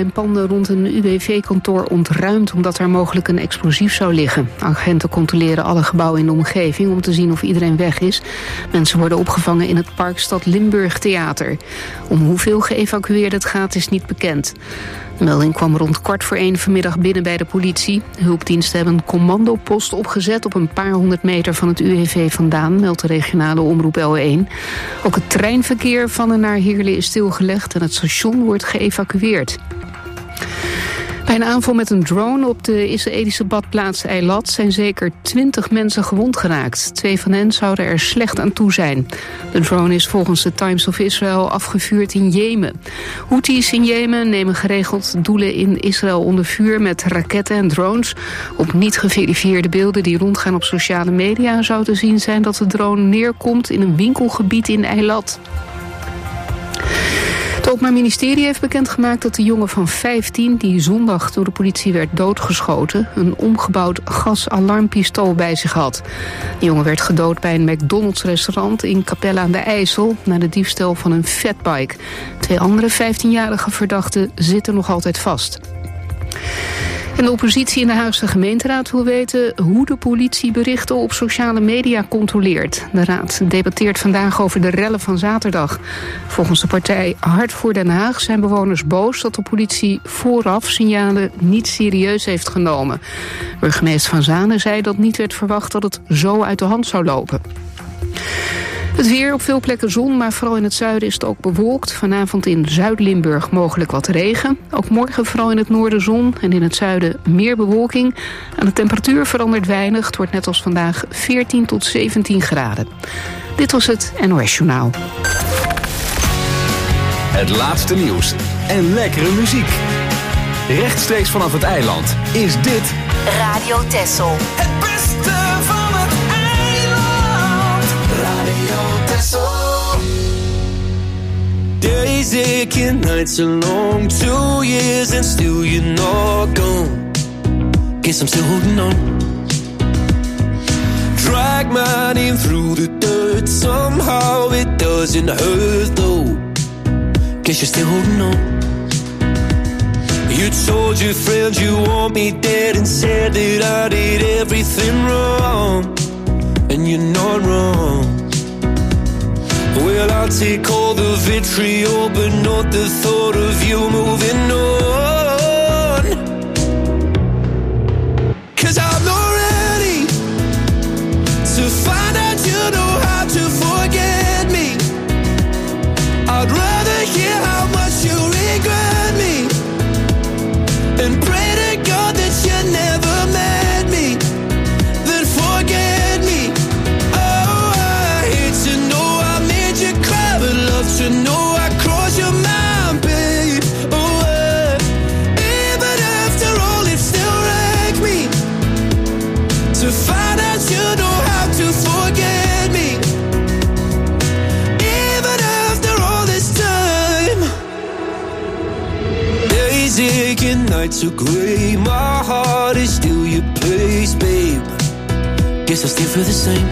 zijn panden rond een UWV-kantoor ontruimd omdat er mogelijk een explosief zou liggen. Agenten controleren alle gebouwen in de omgeving om te zien of iedereen weg is. Mensen worden opgevangen in het Parkstad Limburg Theater. Om hoeveel geëvacueerd het gaat is niet bekend. De melding kwam rond 1:15 vanmiddag binnen bij de politie. Hulpdiensten hebben een commandopost opgezet op een paar honderd meter van het UWV vandaan, meldt de regionale omroep L1. Ook het treinverkeer van en naar Heerlen is stilgelegd en het station wordt geëvacueerd. Bij een aanval met een drone op de Israëlische badplaats Eilat zijn zeker 20 mensen gewond geraakt. 2 van hen zouden er slecht aan toe zijn. De drone is volgens de Times of Israel afgevuurd in Jemen. Houthis in Jemen nemen geregeld doelen in Israël onder vuur met raketten en drones. Op niet geverifieerde beelden die rondgaan op sociale media zou te zien zijn dat de drone neerkomt in een winkelgebied in Eilat. Het Openbaar Ministerie heeft bekendgemaakt dat de jongen van 15... die zondag door de politie werd doodgeschoten, een omgebouwd gasalarmpistool bij zich had. De jongen werd gedood bij een McDonald's-restaurant in Capelle aan de IJssel na de diefstal van een fatbike. 2 andere 15-jarige verdachten zitten nog altijd vast. En de oppositie in de Haagse gemeenteraad wil weten hoe de politie berichten op sociale media controleert. De raad debatteert vandaag over de rellen van zaterdag. Volgens de partij Hart voor Den Haag zijn bewoners boos dat de politie vooraf signalen niet serieus heeft genomen. Burgemeester Van Zanen zei dat niet werd verwacht dat het zo uit de hand zou lopen. Het weer, op veel plekken zon, maar vooral in het zuiden is het ook bewolkt. Vanavond in Zuid-Limburg mogelijk wat regen. Ook morgen vooral in het noorden zon en in het zuiden meer bewolking. En de temperatuur verandert weinig. Het wordt net als vandaag 14 tot 17 graden. Dit was het NOS Journaal. Het laatste nieuws en lekkere muziek. Rechtstreeks vanaf het eiland is dit Radio Texel. Het beste van het eiland. Radio Texel. Days aching, nights are long. 2 years and still you're not gone. Guess I'm still holding on. Drag my name through the dirt. Somehow it doesn't hurt though. Guess you're still holding on. You told your friends you want me dead and said that I did everything wrong. And you're not wrong. Well, I'll take all the vitriol, but not the thought of you moving on. 'Cause I'm not ready to find out you know how to forget me. I'd rather hear how much you regret me and pray to God that you never met me, then forget me. Oh, I hate to know I made you cry, but love to know I crossed your mind, babe. Oh, even after all, it still wrecks me to find out you know how to forget me. Even after all this time. Days aching, nights are grey. My heart is still your place, babe. Guess I still feel the same.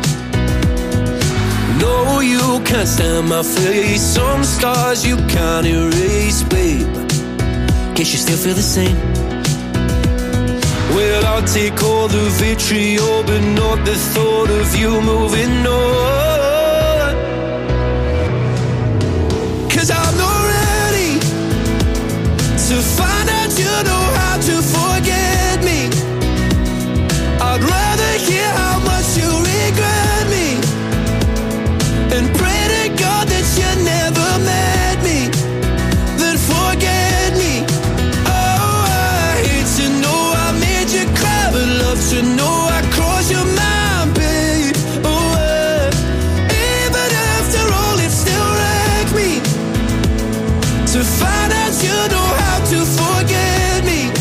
No, you can't stand my face. Some scars you can't erase, babe. Guess you still feel the same. Well, I'll take all the vitriol, but not the thought of you moving on. 'Cause I'm not ready to find out you know how to forget me. I'd rather hear how much you regret me and pray to God that you never met me, then forget me. Oh, I hate to know I made you cry, but love to know I crossed your mind, babe. Oh, even after all, it still wrecks me to find out you know how to forget me.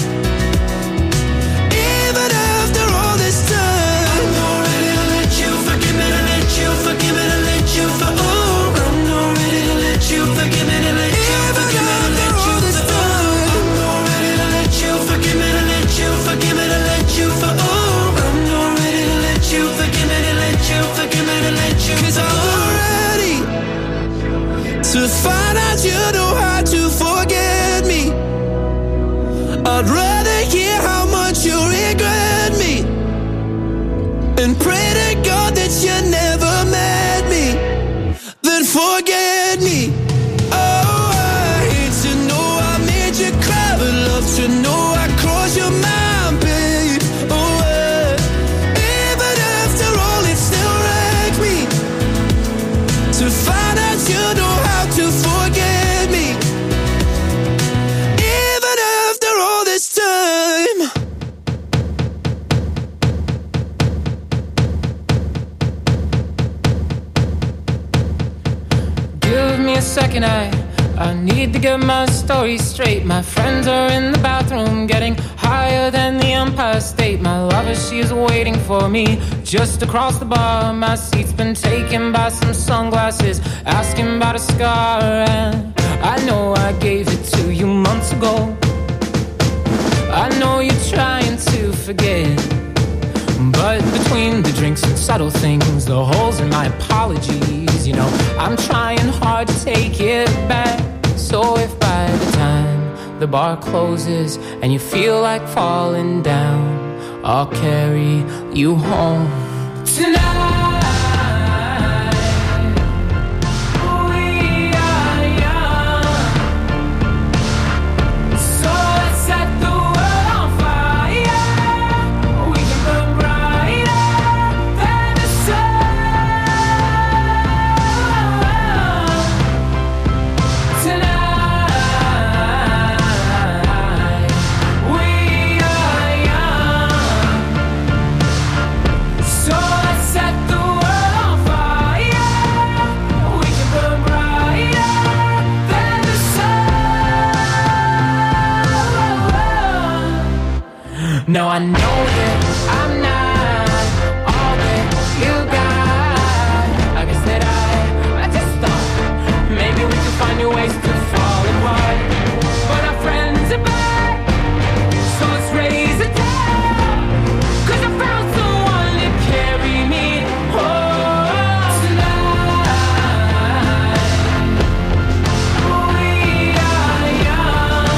I'd rather hear how much you regret me and pray to God that you never met me than forget me. Oh, I hate to know I made you cry, but love to know I crossed your mind, babe. Oh, even after all, it still wrecks me to find out you know how to forget me. Even after all this time. Give me a second, I need to get my story straight. My friends are in the bathroom getting higher than the Empire State. My lover, she's waiting for me just across the bar. My seat's been taken by some sunglasses, asking about a scar. And I know I gave it to you months ago. I know you're trying to forget, but between the drinks and subtle things, the holes in my apologies, you know, I'm trying hard to take it back. So if by the time the bar closes and you feel like falling down, I'll carry you home tonight. No, I know that I'm not all that you got. I guess that I just thought maybe we could find new ways to fall apart. But our friends are back, so let's raise a toast. 'Cause I found someone to carry me home tonight. We are young,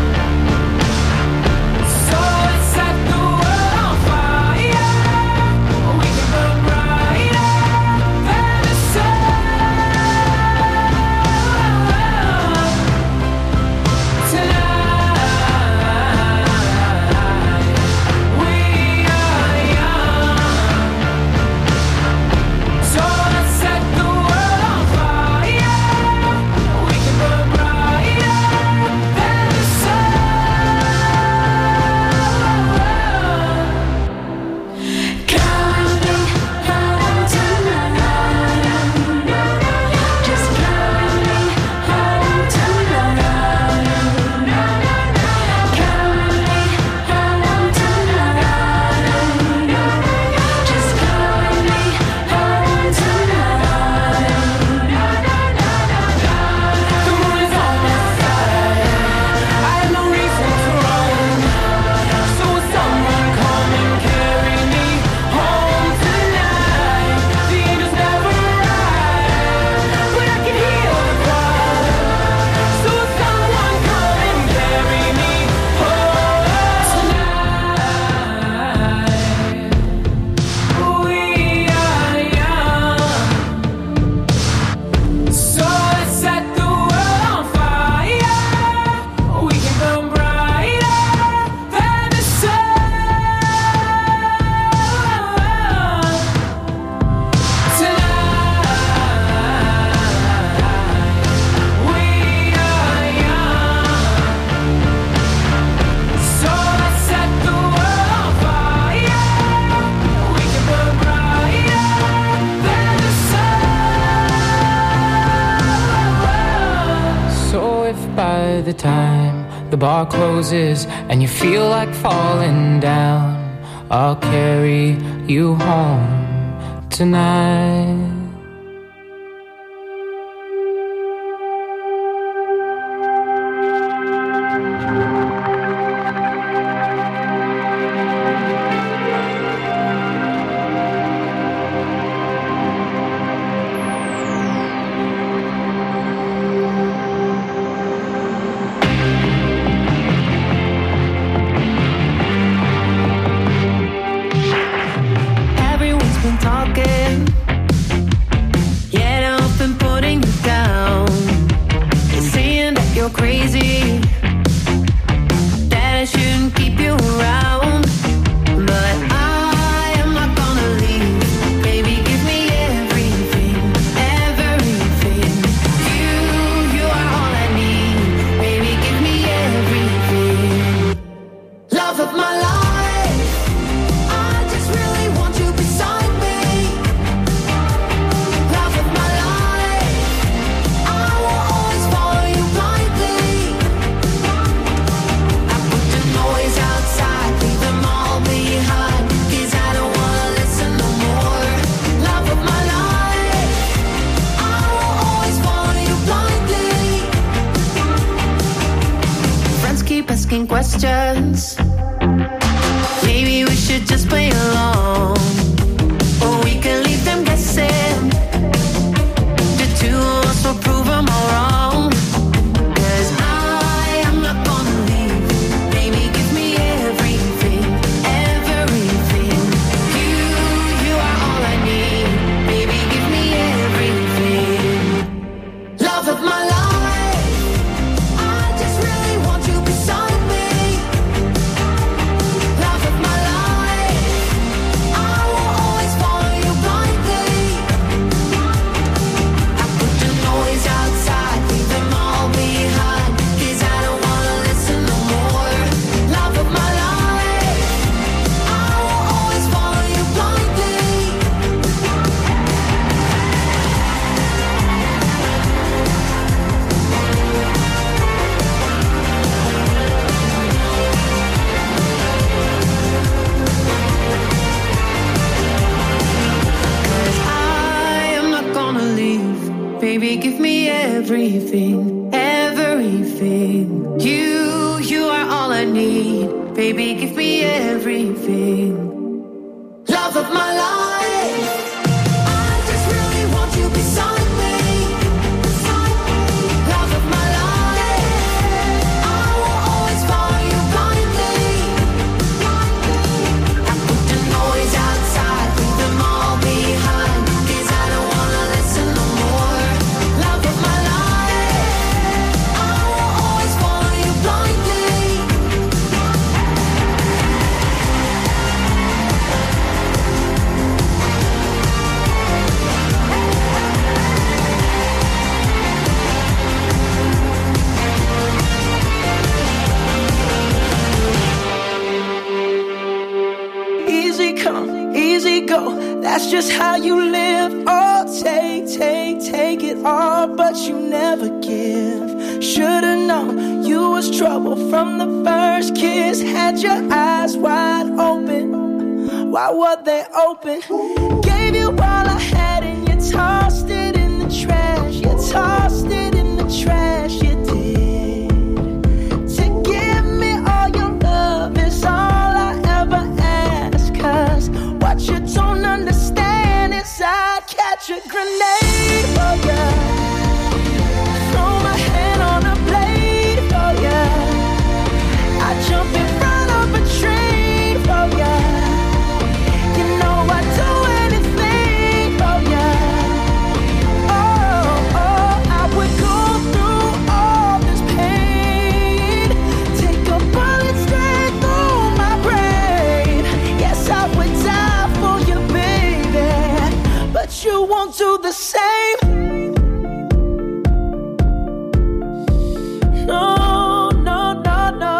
so let's set the world on fire. We can burn brighter than the sun tonight. We are young, so let's set the world on fire. We can burn brighter than the sun. Counting home tonight, just counting home tonight. Counting home tonight, just counting home tonight. The moon is on my side, I have no reason to run. So will someone come and carry me home tonight? The angels never arrive, but I can hear the choir. So will someone come and carry me home tonight? We are young, so let's set the world on fire. We can burn brighter than the sun tonight. We are young, so let's set the world on fire. We can burn brighter than the sun. So if by the time the bar closes and you feel like falling down, I'll carry you home tonight. asking questions. Maybe we should just play along, or we can leave them guessing. The two of us will prove them all wrong. 'Cause I am not gonna leave. Baby, give me everything, everything. You are all I need. Baby, give me everything. Love of my life, I just really want you beside me. Love of my life, I will always follow you blindly. I put the noise outside, leave them all behind, 'cause I don't wanna listen no more. Love of my life, I will always follow you blindly. I am not gonna leave. Baby, give me everything, everything. You are all I need. Baby, give me everything. Love of my life, I just really want you beside me. Love of my life, I will always follow you blindly. I put the noise outside, leave them all behind, 'cause I don't wanna listen no more. Love of my life, I will always follow you blindly. Easy come, easy go. That's just how you live. Oh, take it all, but you never give. Should've known you was trouble from the first kiss. Had your eyes wide open. Why were they open? Gave you all I had and you tossed it in the trash. You tossed it in the trash, you did. To give me all your love is all I ever ask. 'Cause what you don't understand is I'd catch a grenade for ya. Throw my hand on a blade for ya. I'd jump in front of a train for ya. You know I'd do anything for ya. Oh, I would go through all this pain. Take a bullet straight through my brain. Yes, I would die for you, baby, but you won't do the same. No, no, no, no.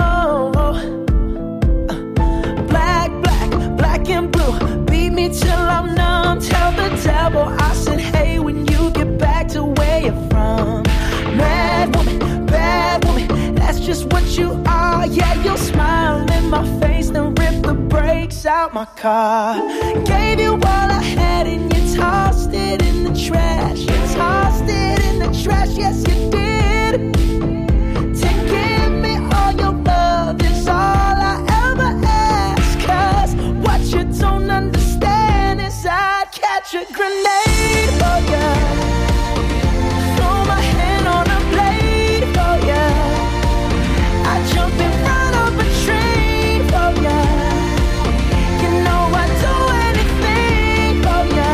Black and blue. Beat me till I'm numb. Tell the devil I said, hey, when you get back to where you're from. Mad woman, bad woman, that's just what you are. Yeah, you'll smile in my face, then rip the brakes out my car. Gave you all I had and you tossed it in the trash. You tossed it in the trash, yes you did. To give me all your love is all I ever ask. 'Cause what you don't understand is I'd catch a grenade for ya. Throw my hand on a blade for ya. I'd jump in front of a train for ya. You know I'd do anything for ya.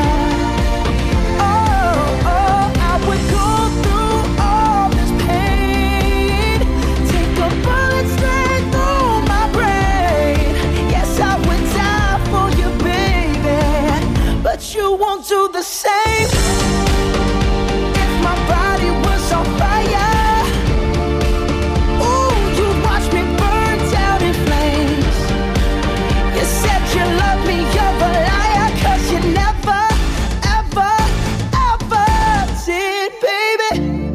Oh, I would go through all this pain. Take a bullet straight through my brain. Yes, I would die for you, baby, but you won't do the same. If my body was on fire, ooh, you'd watch me burn down in flames. You said you love me, you're a liar, 'cause you never, ever, ever did, baby.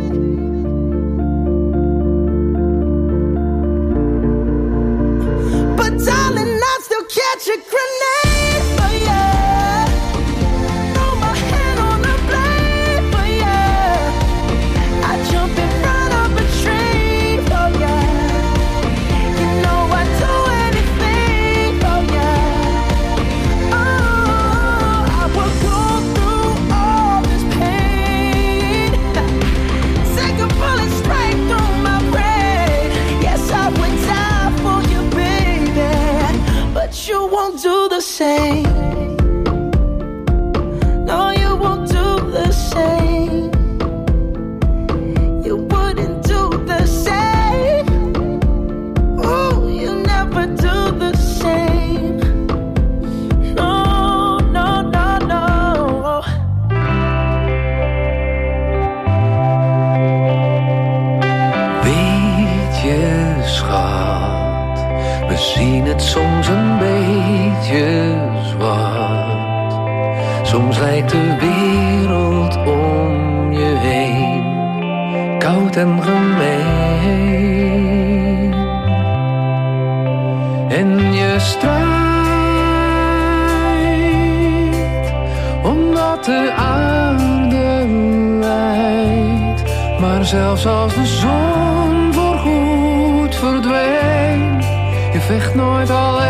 But darling, I'd still catch a grenade for ya. Throw my hand on a blade for ya. I'd jump in front of a train for ya. You We zien het soms een beetje zwart. Soms lijkt de wereld om je heen koud en gemeen. En je strijdt omdat de aarde lijdt. Maar zelfs als de zon voorgoed verdwijnt, je vecht nooit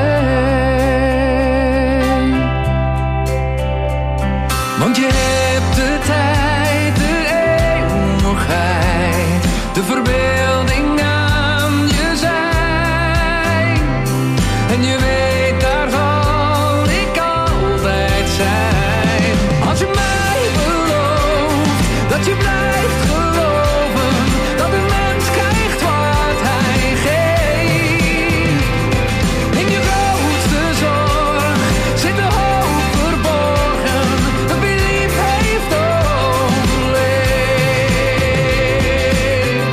alleen. Want je hebt de tijd, de eeuwigheid, de verbeelding aan je zij. En je weet, daar zal ik altijd zijn. Als je mij belooft dat je blijft geloven, dat een mens krijgt wat hij geeft. In je grootste zorg zit de hoop verborgen, dat wie lief heeft overleefd.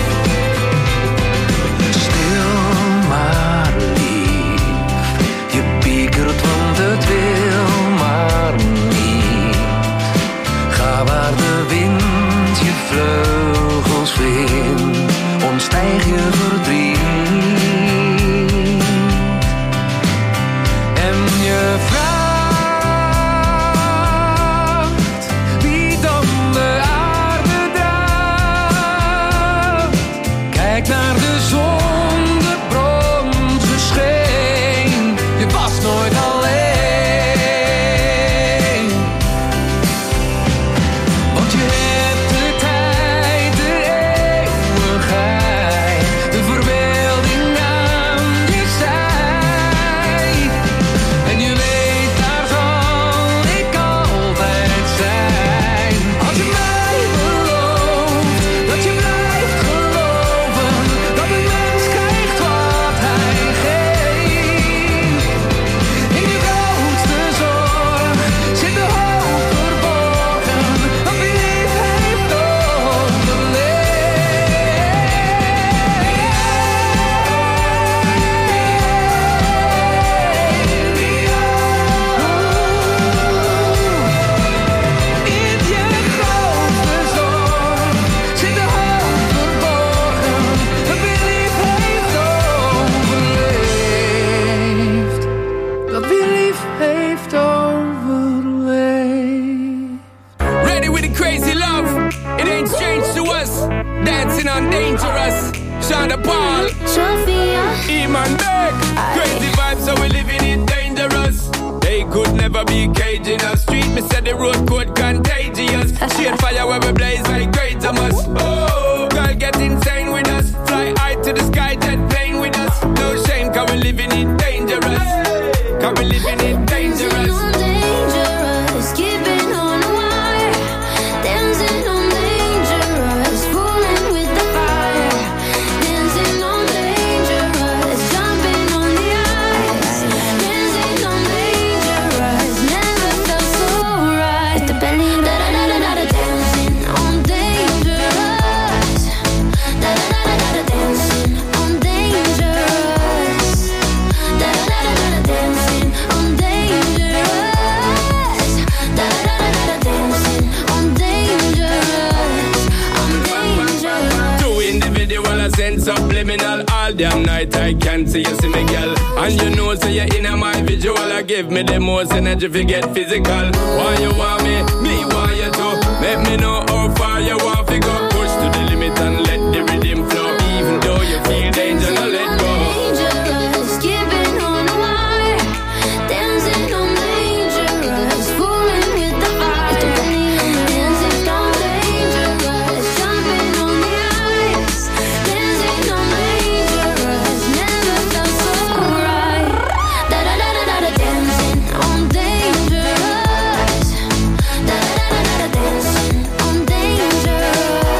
Stil maar lief, je piekert want het wil maar niet. Ga waar de wind je vleugels vindt, ontstijg je verdriet. En je vraagt wie dan de aarde draagt. Kijk naar de zon, de bronzen scheen. Je was nooit alleen. Want je hebt de tijd, de eeuwigheid, de verbeelding aan je zij. En je weet, daar zal ik altijd zijn. Als je mij belooft dat je blijft geloven, dat een mens krijgt wat hij geeft. In je grootste zorg zit de hoop verborgen, dat wie lief heeft overleefd. Dat wie lief heeft overleefd. Ready with the crazy love. It ain't strange to us. Dancing on Dangerous. Shonda Paul. Sophia. Iman Beck. Crazy vibes, so we living it dangerous. They could never be caging us. Street, me said the road code contagious. Shade fire where we blaze like great Thomas. Oh, girl get insane with us. Fly high to the sky, jet plane with us. No shame, cause we living it dangerous. Cause we living it dangerous. Dangerous, keeping on the wire, dancing on dangerous, fooling with the fire, dancing on dangerous, jumping on the ice, dancing on dangerous, never felt so right. With the belly, da da da da da, dancing on dangerous, da da da da da, dancing on dangerous, da da da da da, dancing on dangerous, da da da da da, dancing on dangerous, on dangerous. Two individual, a sense subliminal. All damn night I can't see you, see me, girl. And you know, so you're in my visual. I give me the most energy if you get physical. Why you want me want you too. Let me know how far you want to go. Push to the limit and let the rhythm flow. Even though you feel danger, no let go. Dangerous, keeping on the wire, dancing on dangerous, fooling with the fire, dancing on dangerous, jumping on the ice, dancing on dangerous, never felt so right. Da da da da da, dancing on dangerous, da da da da da, dancing on dangerous.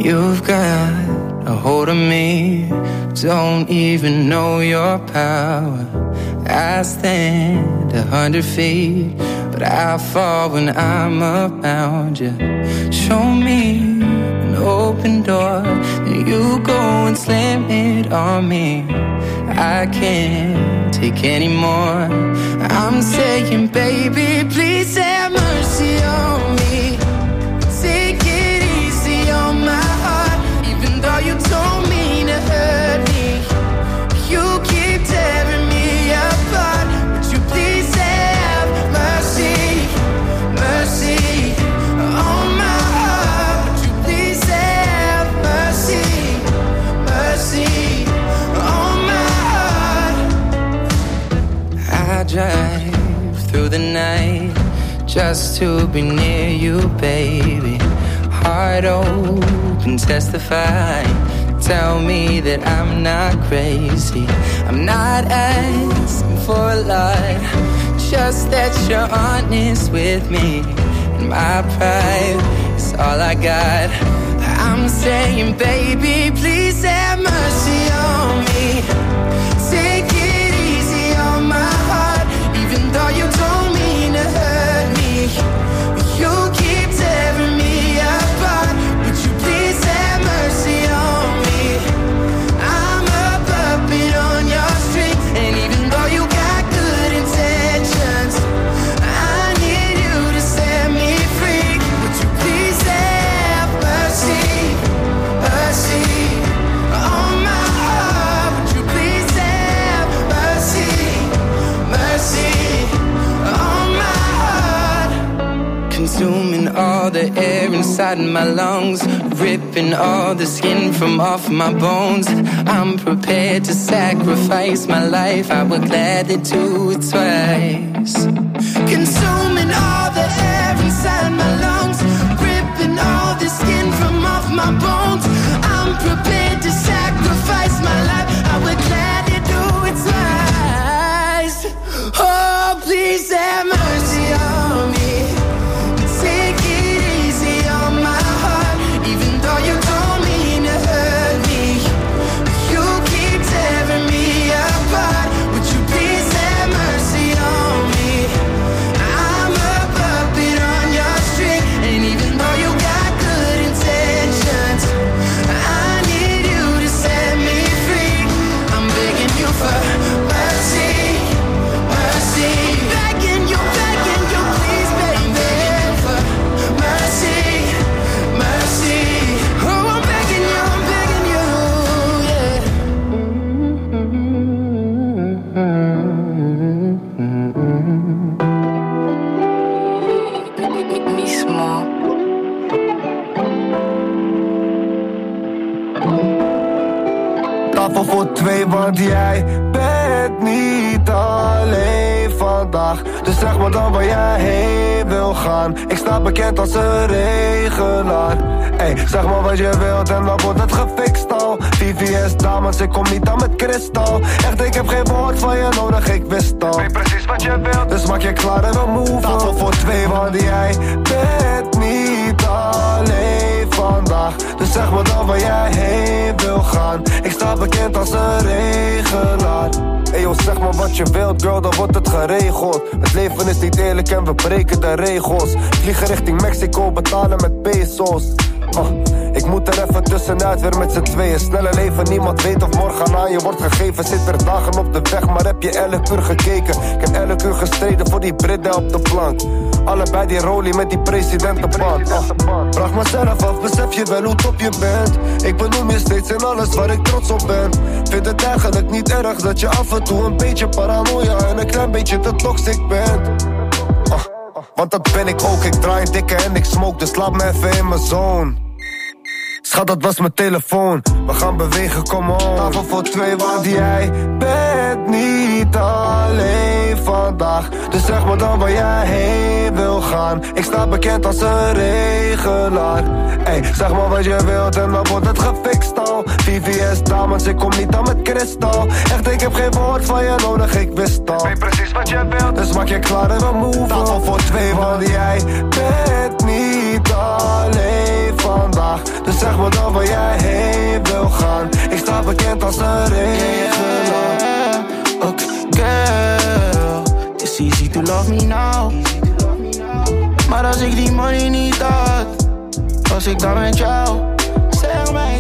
You've got a hold of me, don't even know your power. I stand 100 feet, but I fall when I'm around you. Show me an open door, then you go and slam it on me. I can't take any more. I'm saying, baby, please have mercy on me. Take it easy on my heart, even though you don't mean to hurt me. You keep tearing me apart. Would you please have mercy, mercy on my heart? Would you please have mercy, mercy on my heart? I drive through the night just to be near you, baby. Heart open, testify. Tell me that I'm not crazy. I'm not asking for a lot, just that you're honest with me. And my pride is all I got. I'm saying, baby, please have mercy on me. Take it easy on my heart, even though you don't mean to hurt me. You keep tearing me apart. Would you please have mercy on me? I'm a puppet on your string, and even though you got good intentions, I need you to set me free. Would you please have mercy, mercy on my heart? Would you please have mercy, mercy on my heart? Consuming all the air inside my lungs, ripping all the skin from off my bones. I'm prepared to sacrifice my life, I would gladly do it twice. Consuming all the air inside my lungs, ripping all the skin from off my bones. I'm prepared to sacrifice my life, I would gladly do it twice. Oh, please have mercy on me. Take it easy on my heart, even though you don't mean to hurt me. You keep tearing me apart. Would you please have mercy on me? I'm a puppet on your string, and even though you got good intentions, I need you to set me free. I'm begging you for mercy, mercy. Begging you, please, baby, for mercy, mercy. Oh, I'm begging you, yeah. Mismo. Tafel voor twee, want jij bent niet alleen vandaag. Dus zeg maar dan waar jij heen wil gaan. Ik sta bekend als een regelaar. Ey, zeg maar wat je wilt en dan wordt het gefixt al. VVS dames, ik kom niet aan met kristal. Echt, ik heb geen woord van je nodig, ik wist al. Weet precies wat je wilt, dus maak je klaar en we move. Tafel voor twee, want jij bent niet alleen vandaag. Dus zeg maar dan waar jij heen wil gaan. Ik sta bekend als een regelaar. Ey yo, zeg maar wat je wilt, girl, dan wordt het geregeld. Het leven is niet eerlijk en we breken de regels. Vliegen richting Mexico, betalen met pesos. Ik moet er even tussenuit, weer met z'n tweeën. Snelle leven, niemand weet of morgen aan je wordt gegeven. Zit er dagen op de weg, maar heb je elk uur gekeken. Ik heb elk uur gestreden voor die Britten op de plank. Allebei die rolie met die presidentenband. Vraag mezelf af, besef je wel hoe top je bent? Ik benoem je steeds in alles waar ik trots op ben. Vind het eigenlijk niet erg dat je af en toe een beetje paranoia en een klein beetje te toxic bent. Want dat ben ik ook, ik draai een dikke en ik smoke, dus laat me even in mijn zone. Schat, dat was mijn telefoon. We gaan bewegen, come on. Tafel voor twee, want jij bent niet alleen vandaag. Dus zeg maar dan waar jij heen wil gaan. Ik sta bekend als een regelaar. Ey, zeg maar wat je wilt en dan wordt het gefixt al. VVS dames, ik kom niet aan met kristal. Echt, ik heb geen woord van je nodig, ik wist al. Weet precies wat je wilt, dus maak je klaar en we move. Tafel voor twee, want jij bent niet alleen vandaag. Dus Dus zeg me dan waar jij heen wil gaan. Ik sta bekend als een regelaar. Okay, girl, it's easy to love me now. Maar als ik die money niet had, was ik dan met jou? Zeg mij,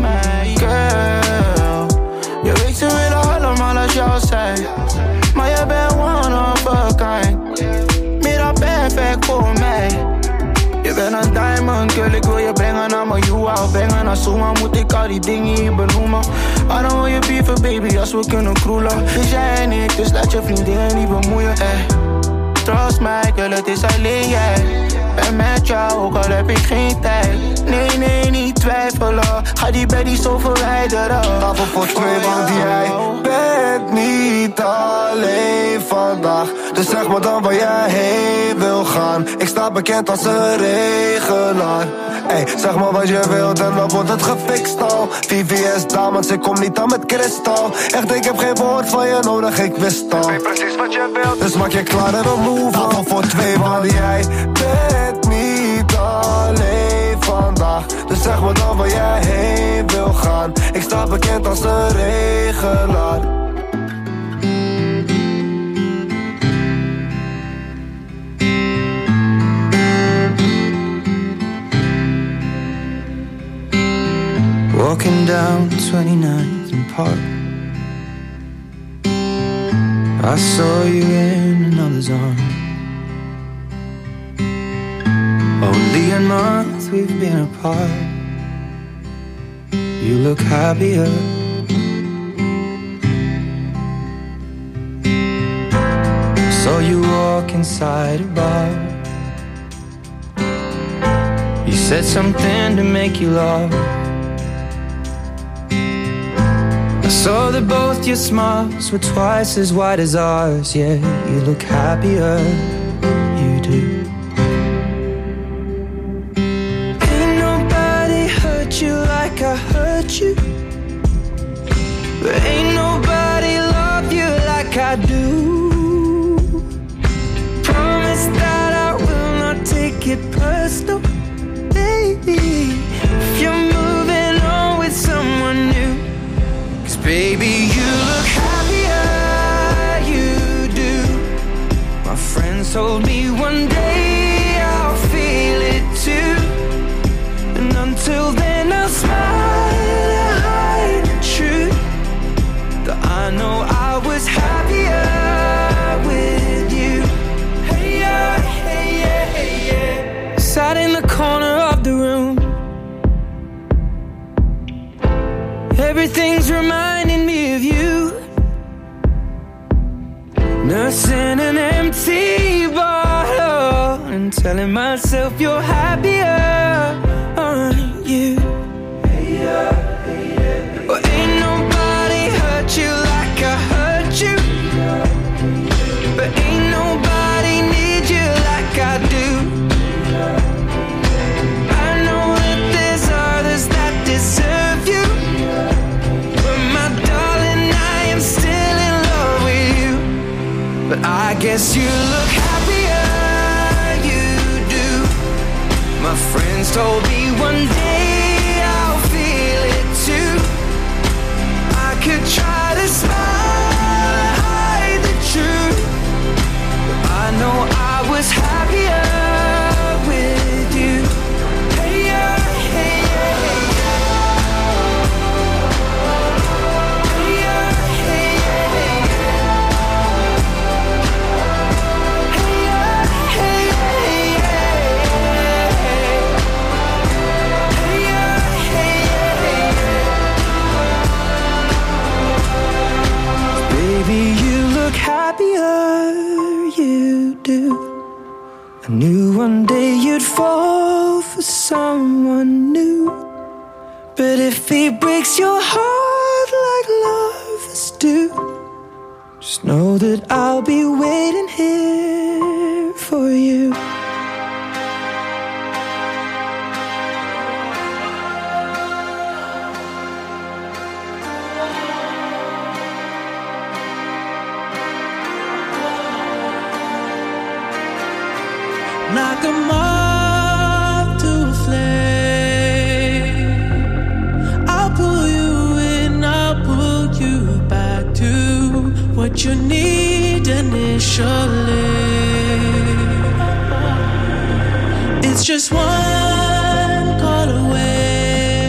girl. Je weet ze willen allemaal als jou zijn, maar je bent one of a kind. Meer dan perfect voor mij. Je bent een diamond, girl, ik wil je brengen naar mijn you-out. Brengen naar Suma, moet ik al die dingen hier benoemen. I don't want je beefen, baby, als we kunnen kroelen. Dus jij en ik, dus laat je vriendinnen niet bemoeien, Trust mij, girl, het is alleen jij. Ben met jou, ook al heb ik geen tijd. Nee, niet twijfelen. Ga die beddy zo verwijderen. Tafel voor twee, want jij bent niet alleen vandaag. Dus zeg me dan waar jij heen wil gaan. Ik sta bekend als een regelaar. Ey, zeg maar wat je wilt en dan wordt het gefixt al. VVS dames, ik kom niet aan met kristal. Echt, ik heb geen woord van je nodig, ik wist al. Ik weet precies wat je wilt, dus maak je klaar en we move. Tafel voor twee, want jij bent niet alleen vandaag. Dus zeg me dan waar jij heen wil gaan. Ik sta bekend als een regelaar. Walking down 29th and Park, I saw you in another's arms. Only a month we've been apart. You look happier. Saw you walk inside a bar. You said something to make you laugh. I saw that both your smiles were twice as wide as ours. Yeah, you look happier, you do. Ain't nobody hurt you like I hurt you, but ain't nobody love you like I do. Promise that I will not take it personal, baby, if you're moving on with someone new. Baby, you look happier, you do. My friends told me one day I'll feel it too. And until then I'll smile and hide the truth, that I know I was happier with you. Hey yeah, hey yeah, hey yeah. Sat in the corner of the room, everything's reminding me of you. Nursing an empty bottle and telling myself you're happier, aren't you? Hey, hey, yeah. Well, ain't nobody hurt you like I hurt you, but ain't nobody need you like I do. I know that there's others that deserve you, but I guess you look happier, you do. My friends told me one day I'll feel it too. I could try to smile and hide the truth, but I know I was happier with you. Hey yeah, hey yeah, hey happier, you do. I knew one day you'd fall for someone new, but if he breaks your heart like lovers do, just know that I'll be waiting here for you. Like a moth to a flame, what you need initially. It's just one call away,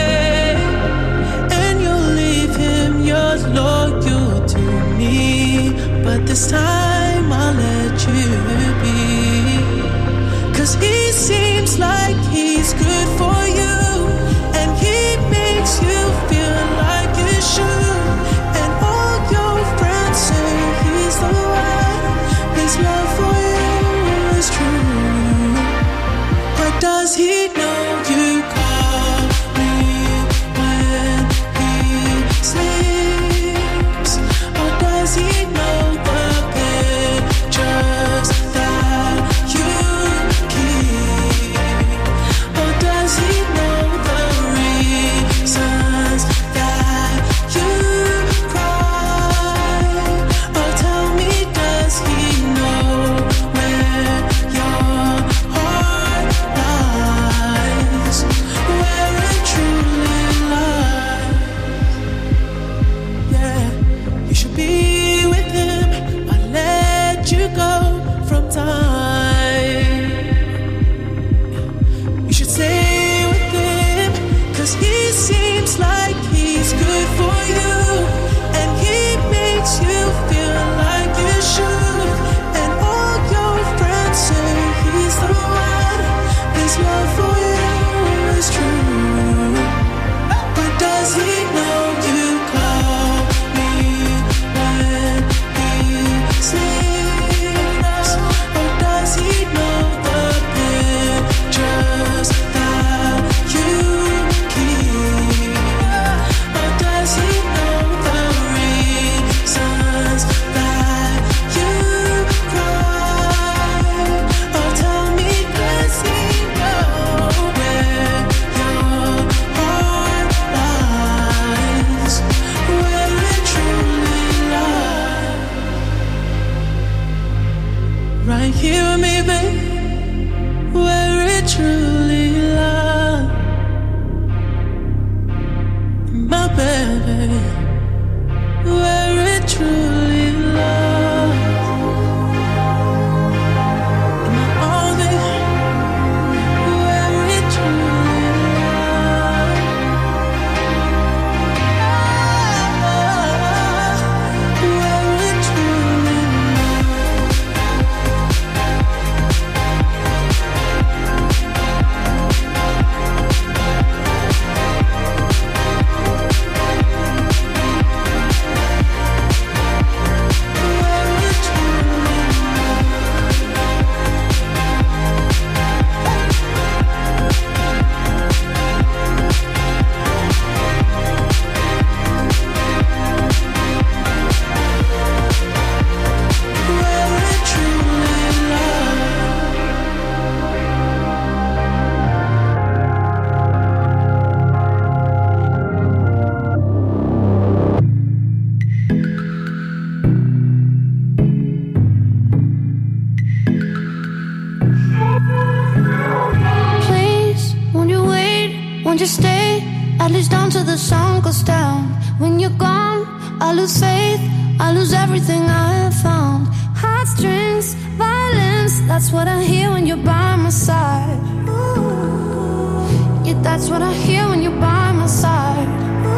and you'll leave him yours loyal to me. But this time I'll let you be, 'cause he seems like he's good for you, and he makes you feel like you should. And all your friends say he's the one. His love for you is true. But does he know you call me when he sleeps? Or does he know the pictures that you keep? Or does he know the reasons that you cry? Or tell me, does he know where your heart lies, where it truly lies? Yeah, you should be with him. I let you go from time. You should stay with him, 'cause he seems like he's good for you, and he makes you feel like you should. And all your friends say he's the one. His love for you is true. But does he know you call me when he sleeps? Or does he know the pictures that you keep? Or does he know the reasons that you cry? Or tell me, does he know where your heart lies, where it truly lies? Right here with me, babe, where it truly lies. My baby, where it truly lies. My only, where it truly lies. Where it truly Please, won't you wait? Won't you stay? At least until the sun goes down. When you're gone, I lose faith. I lose everything I have found. Heartstrings, violence. That's what I hear when you're by my side. Yeah, that's what I hear when you're by my side.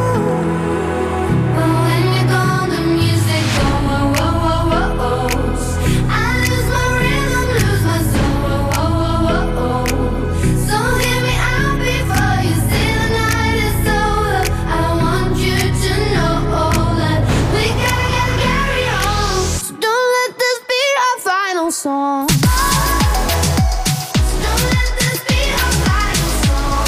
But when you're gone, the music go whoa, whoa, whoa, whoa, whoa. I lose my rhythm, lose my soul, whoa, whoa, whoa, whoa. So hear me out before you say the night is over. I want you to know that we gotta carry on. So don't let this be our final song. Don't let this be our final song.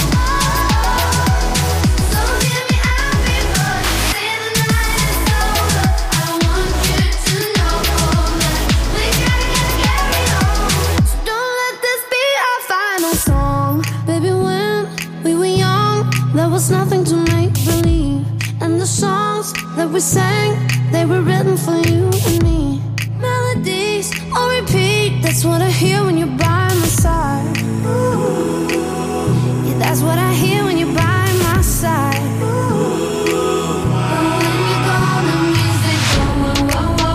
So hear me out before you say the night is over. I want you to know that we gotta carry on. So don't let this be our final song. Baby, when we were young, there was nothing to make believe. And the songs that we sang, they were written for you and me. Melodies on repeat, that's what I hear when you're by my side. Yeah, that's what I hear when you're by my side. But when you're gone, the music go whoa, whoa, whoa.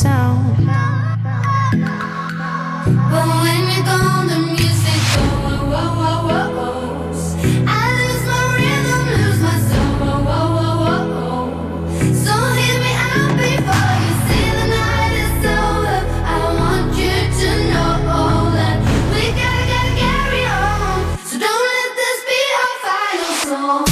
sound. But when you're gone, the music goes. Whoa, whoa, whoa, whoa. I lose my rhythm, lose my soul. Whoa, whoa, whoa, whoa. So hear me out before you see the night is over. I want you to know that we gotta carry on. So don't let this be our final song.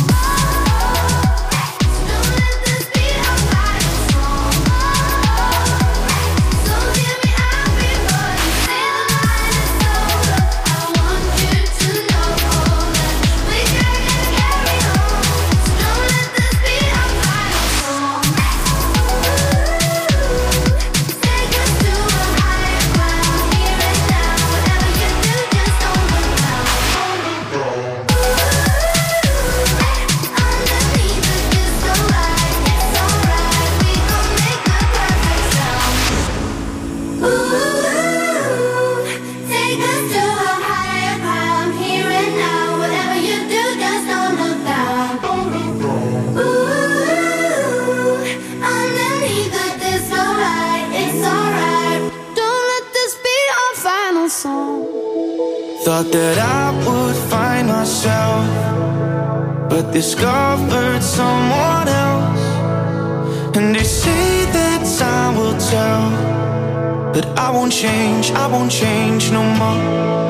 Thought that I would find myself, but discovered someone else. And they say that time will tell, but I won't change no more.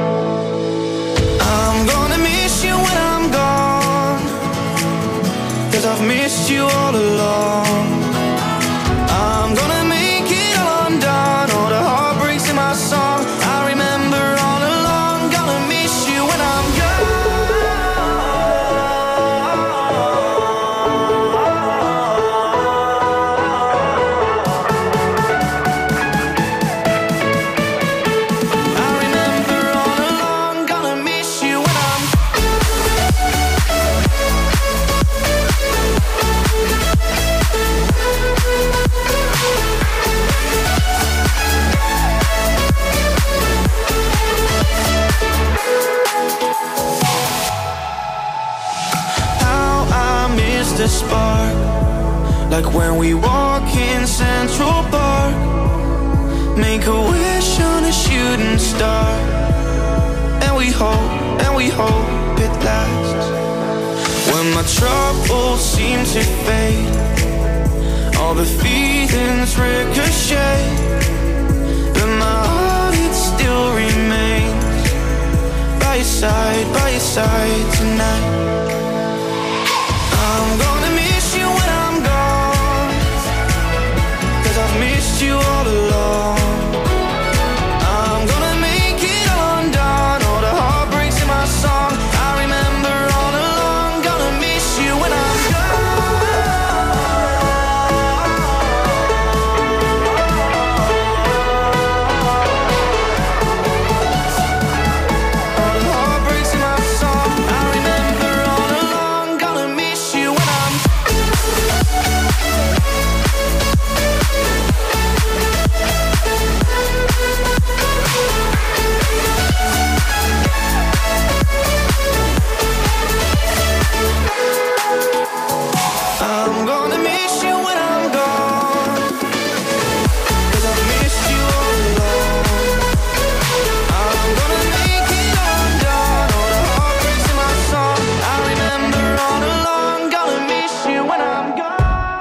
I'm gonna miss you when I'm gone, 'cause I've missed you all along. I'm gonna make it all undone, all the heartbreaks in my song. I remember all along, gonna miss you when I'm gone. I remember all along, gonna miss you when I'm the spark, like when we walk in Central Park, make a wish on a shooting star, and we hope it lasts. When my troubles seem to fade, all the feelings ricochet, but my heart, it still remains by your side tonight. I'm gonna miss you when I'm gone, 'cause I've missed you all along. I'm gonna make it all undone, all the heartbreaks in my song. I remember all along, gonna miss you when I'm all the heartbreaks in my song. I remember all along, gonna miss you when I'm gonna miss you when I'm gone, 'cause I've missed you all along. I'm gonna make it all undone, all the heartbreaks in my song. I remember all along, gonna miss you when I'm gone.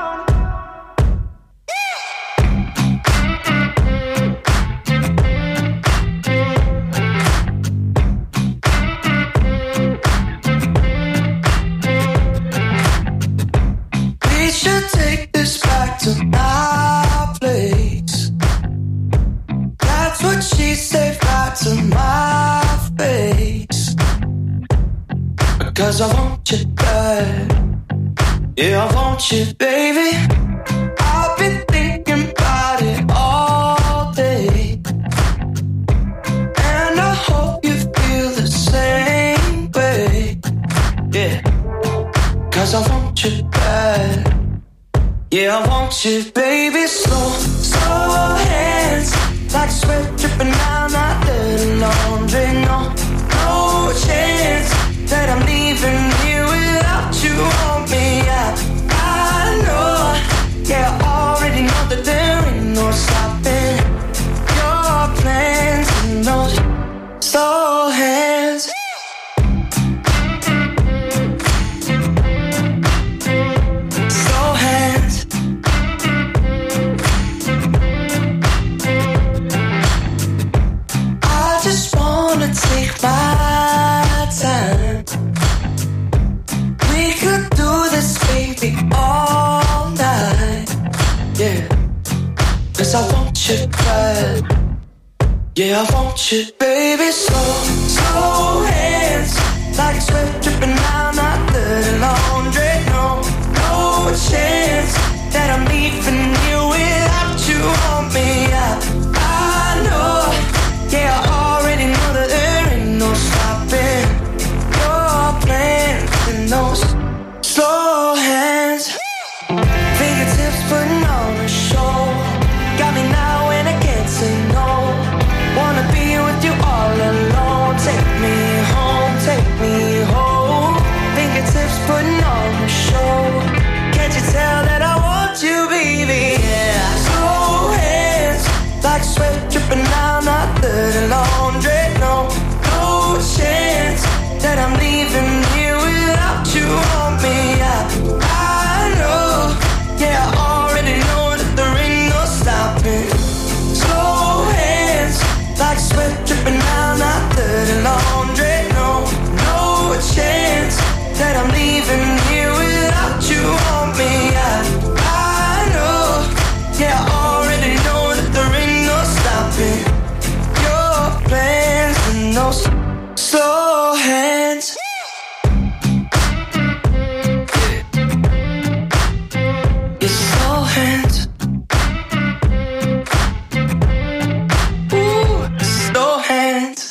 We should take this back to my place. That's what she said right to my face. Because I want you bad. Yeah, I want you, baby. I've been thinking about it all day, and I hope you feel the same way. Yeah, 'cause I want you bad. Yeah, I want you, baby. Slow hands, like sweat dripping down that little laundry. No chance that I'm leaving here without you on me. I know, yeah, I already know that there ain't no stopping you bad. Yeah, I want you, baby. Slow hands, like sweat dripping down the laundry. No chance that I'm leaving you without you on me. I know, yeah, I already know that there ain't no stopping your plans and those slow hands. Fingertips putting on a show. Got me now and I can't say no. Wanna be with you all alone. Take me home, take me home. Fingertips putting on a show. Can't you tell that I want you, baby? Yeah. Slow hands, like sweat dripping down the laundry. No chance that I'm leaving here without you on me. I know, yeah, I already know that there ain't no stopping. Slow hands, like sweat dripping down the laundry. No chance that I'm leaving here without you on me. I know, yeah, I already know that there ain't no stopping your plans and those slow hands. Your slow hands. Ooh, slow hands.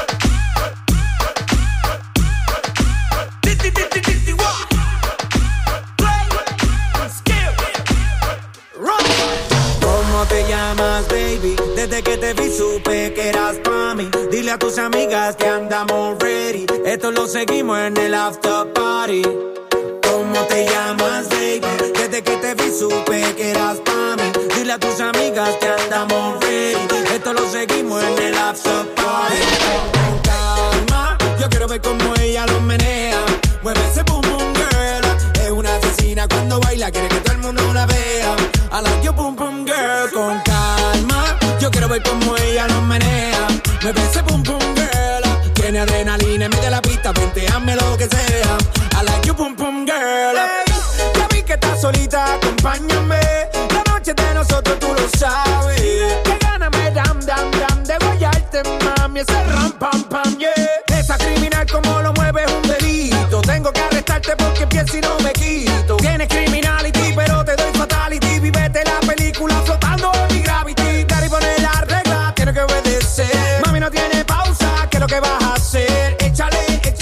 ¿Cómo te llamas, baby? Desde que te vi supe que eras pa' mí. Dile a tus amigas que andamos ready. Esto lo seguimos en el after party. ¿Cómo te llamas, baby? Desde que te vi supe que eras pa' mí. Dile a tus amigas que andamos ready. Esto lo seguimos en el after party. Con calma, yo quiero ver cómo ella lo menea. Mueve ese boom boom girl. Es una asesina cuando baila, quiere que todo el mundo la vea. I like your boom boom girl. Con calma, yo quiero ver cómo ella lo menea. Mueve ese boom boom girl. Tiene adrenalina en medio de la pista, venteame lo que sea. I like your boom boom girl. Hey, ya vi que estás solita, acompáñame. La noche de nosotros tú lo sabes. Que gana me dam de guayarte, mami. Ese ram pam pam, yeah. Esa criminal como lo mueve es un delito. Tengo que arrestarte porque pienso y no me quito. Tienes criminality, pero te doy fatality. Vivete la película flotando en mi gravity. Cari pone la regla, tiene que obedecer. Mami no tiene pausa, ¿qué es lo que vas a hacer? Échale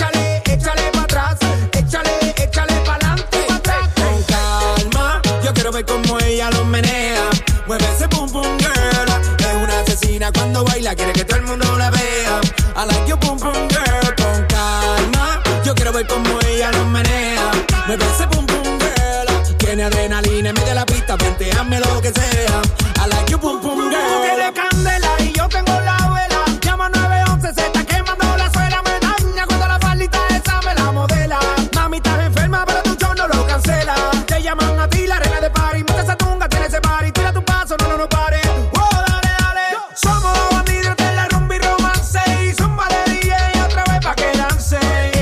pa' atrás. Échale pa'lante, pa' atrás. Con calma, yo quiero ver cómo ella lo menea. Mueve ese boom boom girl. Es una asesina cuando baila, quiere que todo el mundo la vea. I like your boom boom girl. Con calma, yo quiero ver cómo ella lo menea. Mueve ese boom boom girl. Tiene adrenalina en medio de la pista, venteame lo que sea. I like your boom boom girl. Tú tienes candela y yo tengo la vela. Llama 911, se está quemando la suela. Me daña cuando la faldita esa me la modela. Mami, estás enferma, pero tu show no lo cancela. Te llaman a ti, la reina de party. Monta esa tunga, tiene ese party. Tira tu paso, no pare. Oh, dale. Somos bandidos de la rumba y romance. Y zumba de DJ otra vez pa' que lance.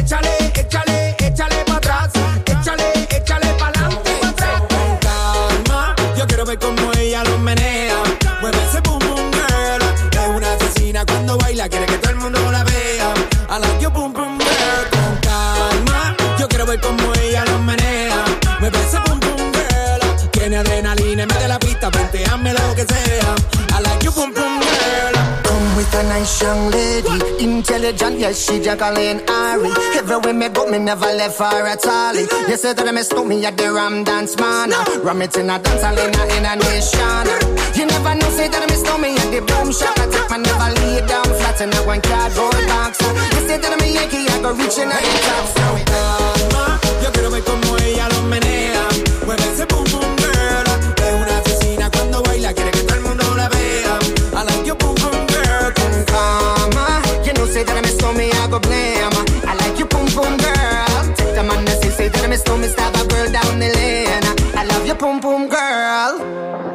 Échale pa' atrás. Échale pa'lante, pa' atrás. Con calma, yo quiero ver cómo ella lo menea. Mueve ese boom boom girl. Es una asesina cuando baila, quiere que todo el mundo la vea. I like your boom boom girl. Con calma, yo quiero ver cómo ella lo menea. Mueve ese boom boom girl. Tiene adrenalina en medio de la pista, venteame lo que sea. I like your boom boom girl. Come with a nice young lady, intelligent, yes, she Jacqueline Ari. Everywhere me go, me never left her at all. You say that I miss me at the Ram Dance Man. Ram it in a dance hall in a nation. You never know, say that I miss me at the Boom Shop. I take my never lay down flat in a one cardboard box. You say that I'm a Yankee, I go reaching out the top. So calma, yo quiero ver cómo ella lo menea. Mueve ese boom boom girl. Es una asesina cuando baila, quiere que todo el mundo la vea. I like your boom boom girl. Con calma, you know say that I miss me, I go blame. I like your boom boom girl. Take the man that say that I miss me, stab a girl down the lane. I love your boom boom girl.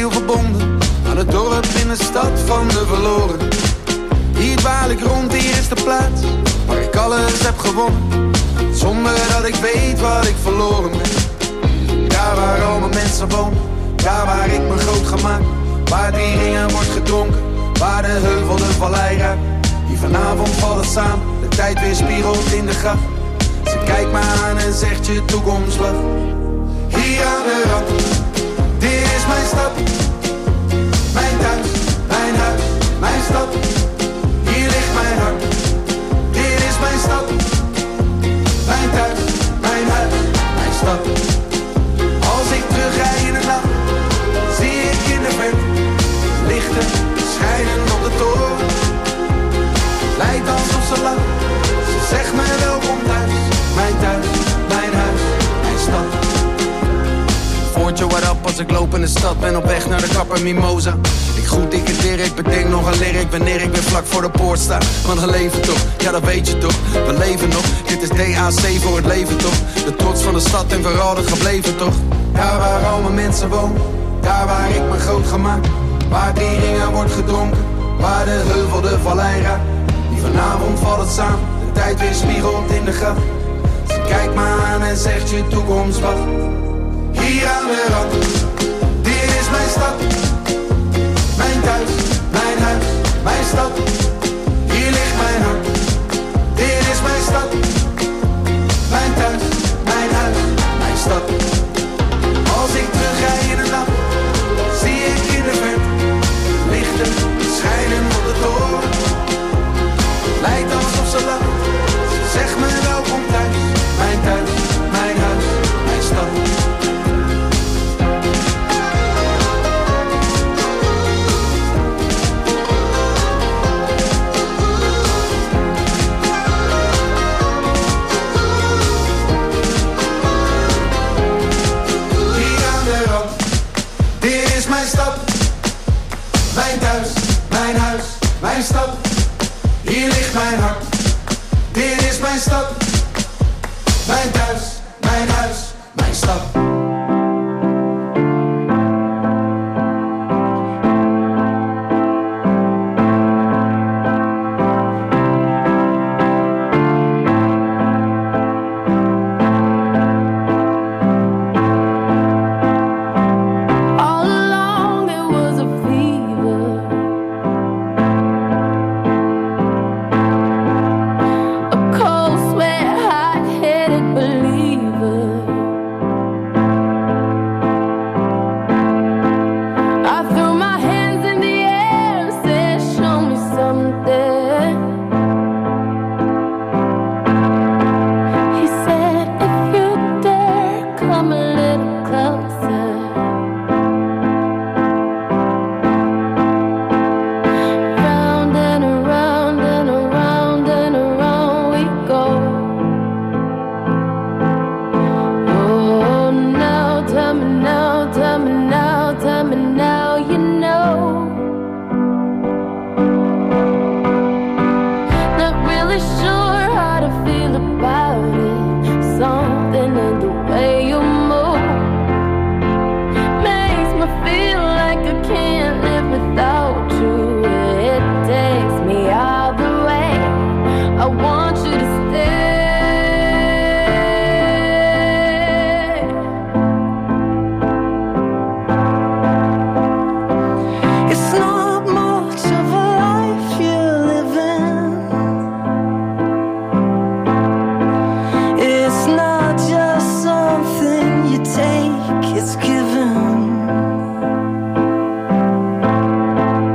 ziel verbonden aan het dorp in de stad van de verloren. Hier dwaal ik rond, hier is de plaats waar ik alles heb gewonnen, zonder dat ik weet wat ik verloren ben. Daar waar al mijn mensen wonen, daar waar ik me groot gemaakt, waar drie ringen wordt gedronken, waar de heuvel de vallei raakt. Hier vanavond valt het samen, de tijd weer spiegelt in de gracht. Ze kijkt me aan en zegt je toekomst wacht. Hier aan de rand, dit is mijn stad. Mijn thuis, mijn huis, mijn stad. Hier ligt mijn hart, dit is mijn stad. Mijn thuis, mijn huis, mijn stad. Als ik terugrij in de nacht, zie ik in de verte lichten schijnen op de toren. Lijkt alsof ze lacht, ze zegt me welkom thuis. Mijn thuis, mijn huis, mijn stad. Voortje, what up als ik loop in de stad, ben op weg naar de kapper Mimosa. Ik groet dikke Dirk, bedenk nog een lyric wanneer ik weer vlak voor de poort sta. Want we leven toch, ja dat weet je toch, we leven nog. Dit is DAC voor het leven toch, de trots van de stad en voor altijd gebleven toch. Daar waar al mijn mensen wonen, daar waar ik me groot gemaakt, waar drie ringen wordt gedronken, waar de heuvel de vallei raakt. Die vanavond valt het samen, de tijd weer spiegelt in de gracht. Ze kijkt me aan en zegt je toekomst wacht. Hier aan de rand, dit is mijn stad. Mijn thuis, mijn huis, mijn stad. Hier ligt mijn hart, dit is mijn stad. Mijn thuis, mijn huis, mijn stad. Als ik terugrij in de nacht, zie ik in de verte lichten schijnen op de toren. Lijkt alsof ze lacht, ze zegt me welkom thuis. Mijn thuis, mijn huis, mijn stad. Mijn thuis, mijn huis, mijn stad. Hier ligt mijn hart, dit is mijn stad. Mijn thuis, mijn huis, mijn stad.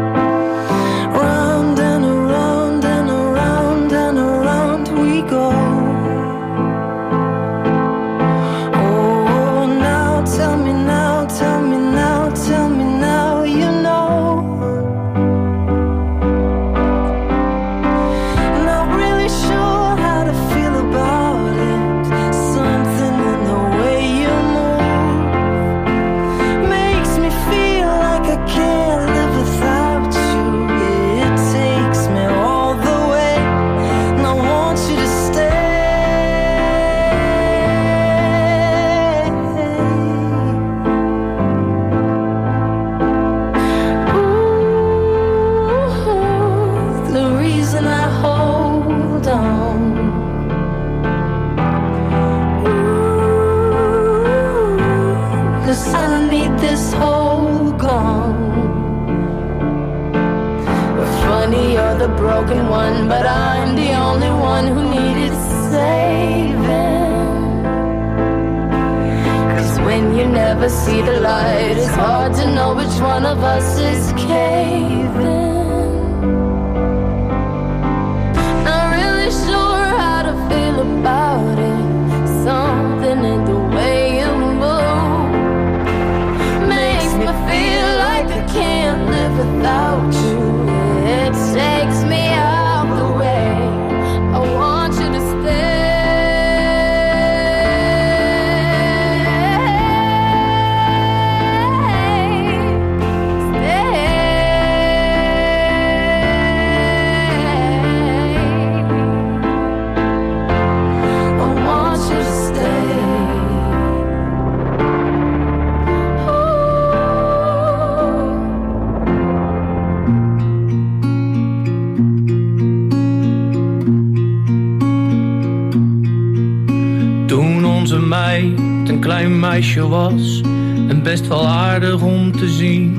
Round and around and around and around we go. never see the light. It's hard to know which one of us is caving. Not really sure how to feel about it. Something in the way you move makes me feel like I can't live without you. It takes me out the way. I want you to stay. Een klein meisje was en best wel aardig om te zien.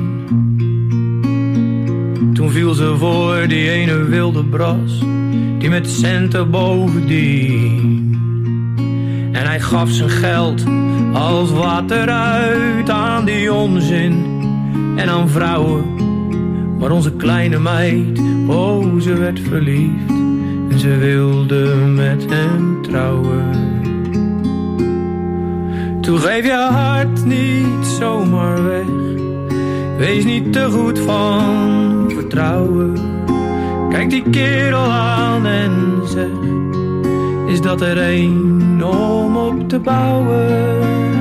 Toen viel ze voor die ene wilde bras, die met centen bovendien. En hij gaf zijn geld als water uit aan die onzin en aan vrouwen. Maar onze kleine meid, oh, ze werd verliefd en ze wilde met hem trouwen. Toen geef je hart niet zomaar weg. Wees niet te goed van vertrouwen. Kijk die kerel aan en zeg: is dat er een om op te bouwen?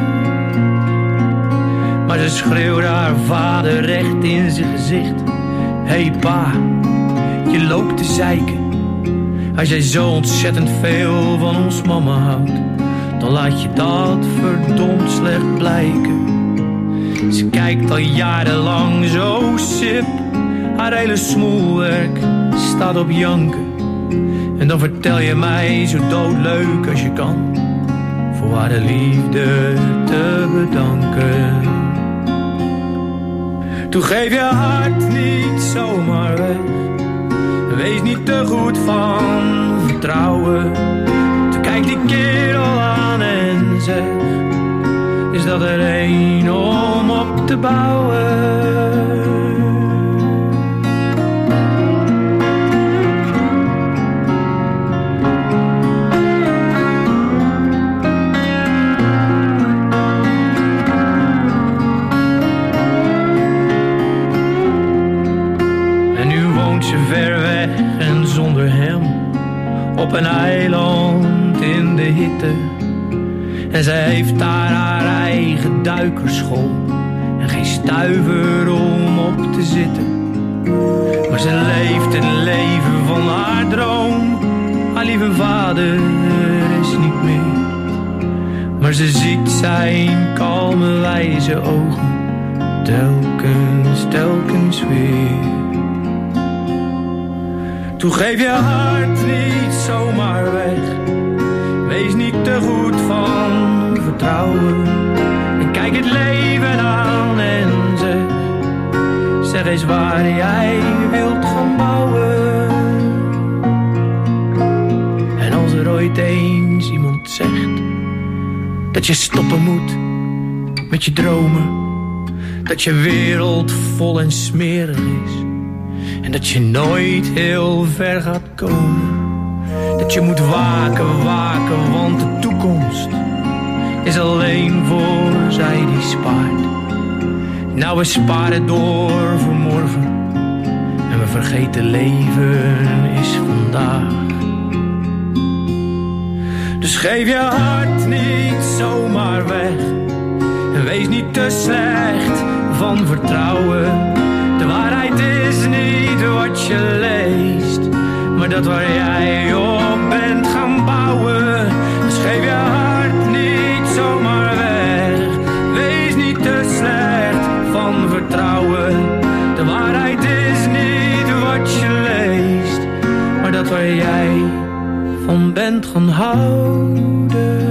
Maar ze schreeuwde haar vader recht in zijn gezicht: hey pa, je loopt te zeiken. Als jij zo ontzettend veel van ons mama houdt, dan laat je dat verdomd slecht blijken. Ze kijkt al jarenlang zo sip, haar hele smoelwerk staat op janken. En dan vertel je mij zo doodleuk als je kan, voor haar de liefde te bedanken. Toen geef je hart niet zomaar weg. Wees niet te goed van vertrouwen. Toen kijkt die kerel aan en zegt: is dat er een om op te bouwen? En nu woont ze ver weg en zonder hem op een eiland in de hitte. En zij heeft daar haar eigen duikerschool en geen stuiver om op te zitten. Maar ze leeft het leven van haar droom. Haar lieve vader is niet meer, maar ze ziet zijn kalme wijze ogen telkens weer. Toen geef je hart niet zomaar weg. Wees niet te goed van vertrouwen. En kijk het leven aan en zeg eens waar jij wilt gaan bouwen. En als er ooit eens iemand zegt dat je stoppen moet met je dromen, dat je wereld vol en smerig is en dat je nooit heel ver gaat komen, dat je moet waken, want de toekomst is alleen voor zij die spaart. Nou, we sparen door voor morgen en we vergeten leven is vandaag. Dus geef je hart niet zomaar weg en wees niet te slecht van vertrouwen. De waarheid is niet wat je leest, maar dat waar jij op bent gaan bouwen. Dus geef je hart niet zomaar weg. Wees niet te slecht van vertrouwen. De waarheid is niet wat je leest, maar dat waar jij van bent gaan houden.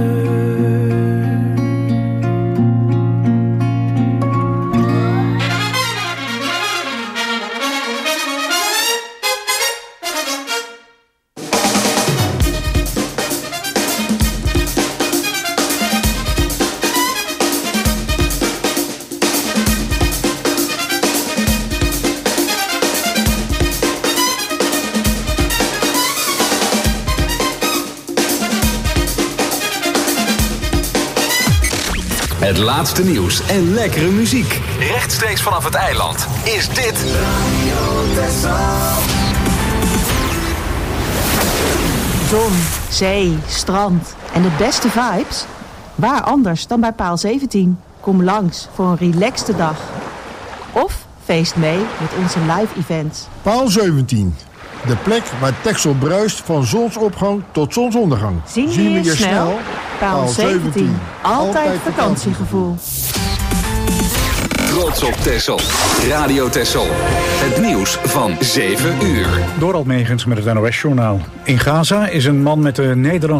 Het laatste nieuws en lekkere muziek. Rechtstreeks vanaf het eiland is dit Radio Texel. Zon, zee, strand en de beste vibes? Waar anders dan bij Paal 17? Kom langs voor een relaxte dag. Of feest mee met onze live events. Paal 17. De plek waar Texel bruist van zonsopgang tot zonsondergang. Zien we je snel? Paal 17. Altijd vakantiegevoel. Trots op Texel. Radio Texel. Het nieuws van 7 uur. Dorald Megens met het NOS-journaal. In Gaza is een man met de Nederlandse